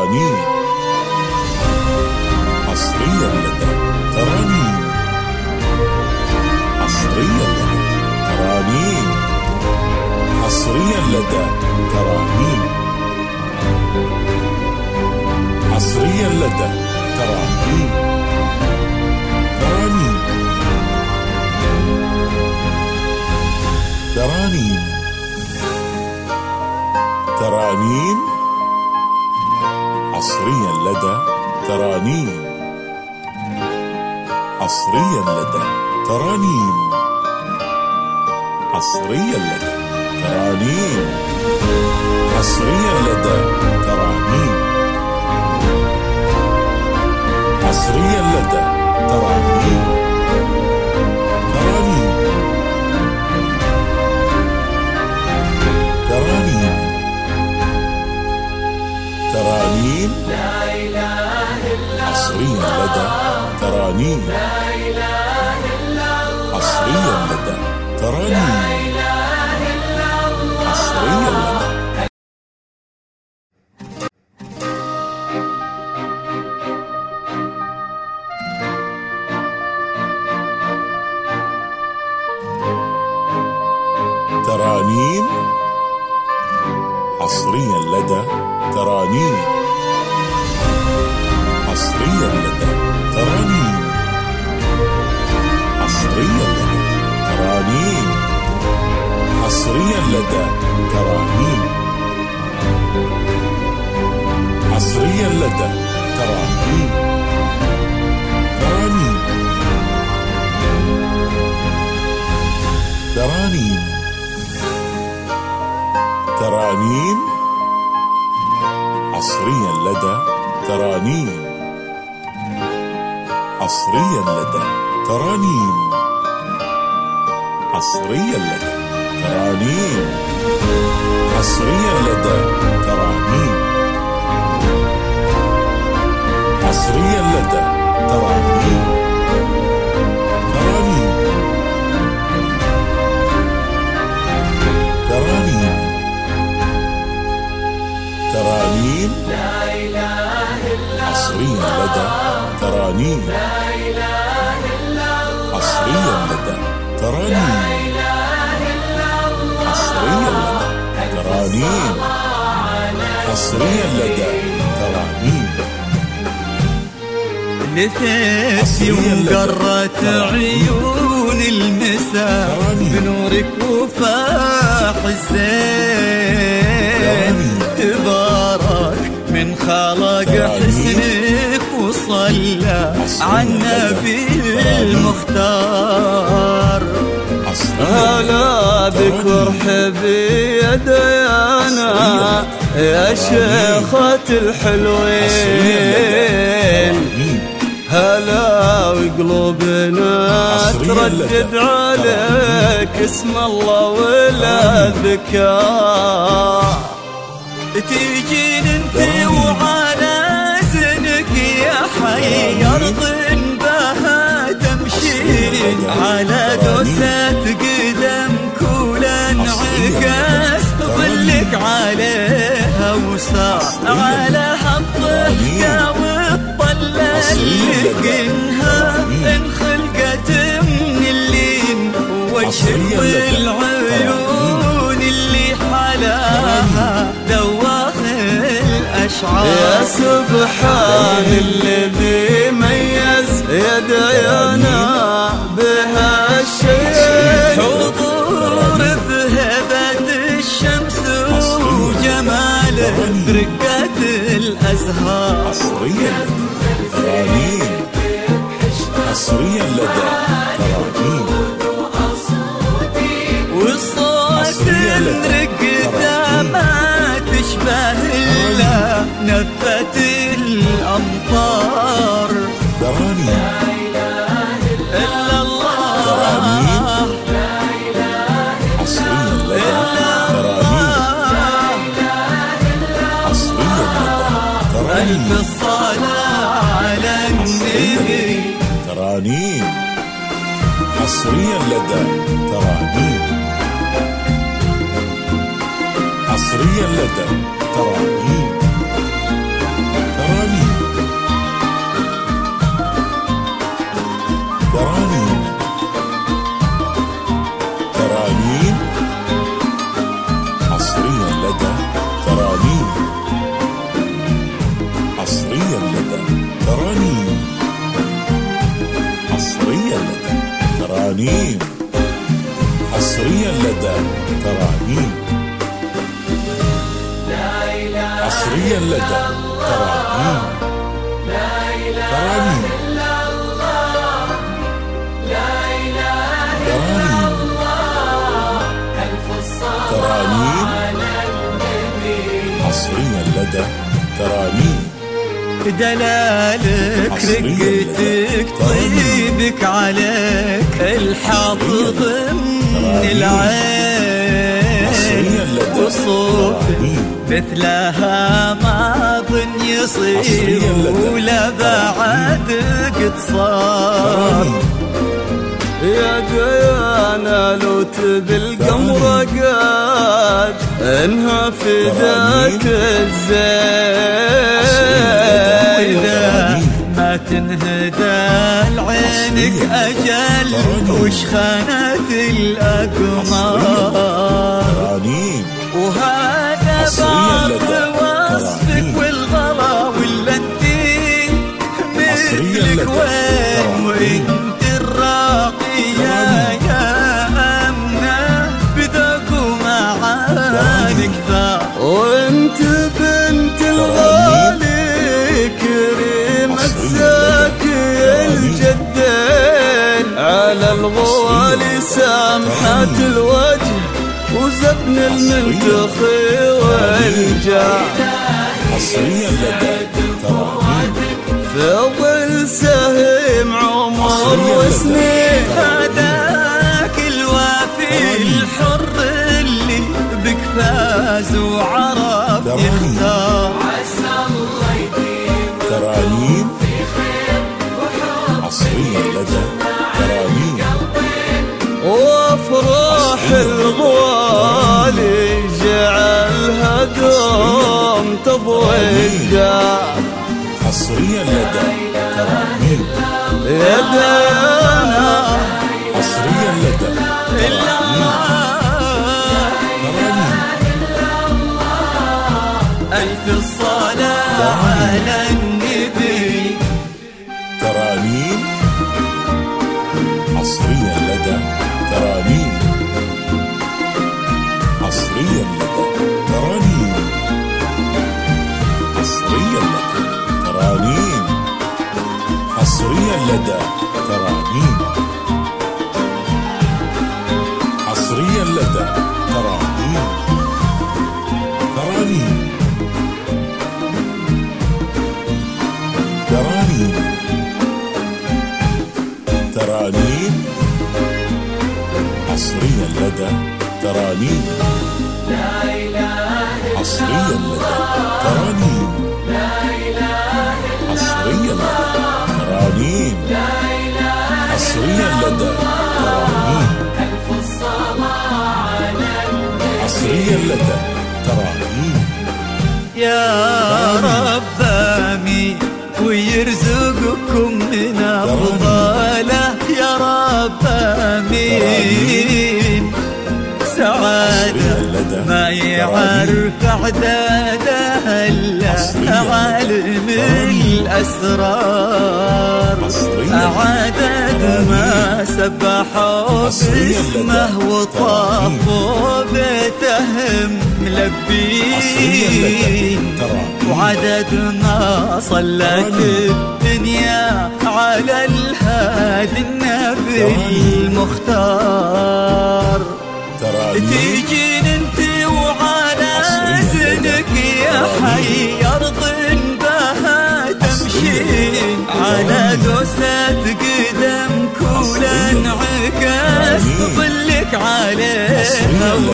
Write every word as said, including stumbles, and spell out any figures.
ترانيم حصريا لدى ترانيم حصريا لدى ترانيم حصريا لدى ترانيم حصريا لدى ترانيم ترانيم ترانيم ترانيم حصريا لدى ترانيم حصريا لدى ترانيم حصريا لدى ترانيم حصريا لدى ترانيم حصريا لدى ترانيم ترانيم ترانيم ترانيم حصريا لدى ترانيم حصريا لدى ترانيم حصريا لدى ترانيم حصريا لدى ترانيم حصريا لدى ترانيم حصريا لدى ترانيم حصريا لدى ترانيم حصريا لدى ترانيم ترانيم ترانيم ترانيم حصريا لدى ترانيم حصريا لدى ترانيم حصريا لدى ترانيم حصريا لدى ترانيم حصريا لدى ترانيم ترانيم ترانيم ترانيم حصريا لدى ترانيم حصريا لدى ترانيم حصريا لدى ترانيم حصريا لدى ترانيم لثيتي وقرت عيون المساء بنورك وفاح الزين تبارك من خلق حسنك وصلى على النبي المختار. هلا بك وارحبي يا ديانا يا شيخة الحلوين، هلا وقلوبنا تردد عليك اسم الله ولا ذكار. تيجين انت وعلى زنك يا حي ارض بها تمشين على دوسة قدم كولا انعكاس ظلك عليها وصار على هالضحكة والطلة لكنها انخلقت من اللين وجهك والعيون اللي حلاها دواخ الأشعار. يا سبحان الذي ميز يا ديانا بها الشيء حضور ذهبت الشمس وجماله برقة الأزهار. حصريا ترانيم حصريا لدى ترانيم وصوت الرقدة ما تشبه إلا نفة الأمطار. ترانيم إلا الله ترانيم حصريا لدى ترانيم حصريا لدى ترانيم ألف الصلاة على النبي. ترانيم حصريا لدى ترانيم حصريا لدى ترانيم ترانيم حصريا لدى ترانيم حصريا لدى ترانيم حصريا لدى ترانيم ترانيم ترانيم حصريا لدى ترانيم دلالك رقتك طيبك عليك الحظ ضمن العين وصوفك مثلها ما ظن يصير ولا بعد قد صار يا قيانا لو تبي القمر قاد انها فداك الزين ما تنهدى لعينك اجل وش خانت الاقمار وهذا بعض وصفك والغلا ولا انتي مثلك وين وانت الراقية يا أمنة بذاك ومعانك ذا وانت بنت الغالي كريمة زاكي الجدين على الغوالي سامحة الوجه وزبن المنتخي والجاه حصريا لدى ترانيم في ظل سهم عمر وسنين هذاك الوافي الحر اللي بك فاز وعرف يختار عسى الله يديم ترانيم حصريا لدى ترانيم وافراح الغوالي جعلها دوم تضوي الدار حصريا لدى ترانيم يا دانا حصريا لدى ترانيم ألف الصلاة على النبي ترانيم حصريا لدى ترانيم حصريا لدى ترانيم حصريا لدى ترانيم حصريا لدى ترانيم حصريا لدى ترانيم ترانيم ترانيم ترانيم حصريا لدى ترانيم حصريا لدى ترانيم حصريا لدى ترانيم حصريا لدى ترانيم حصريا لدى ترانيم يا رب آمين ويرزقكم من أفضاله يا رب آمين سعادة ما يعرف عدادها إلا عالم الأسرار عدد ما سبحوا باسمه وطافوا بتهم ملبين وعدد ما صلت الدنيا على الهادي النبي المختار تيجين انت وعلى زنك يا حي أرض بها تمشين على دوسة قدم كولا انعكاس ظلك عليها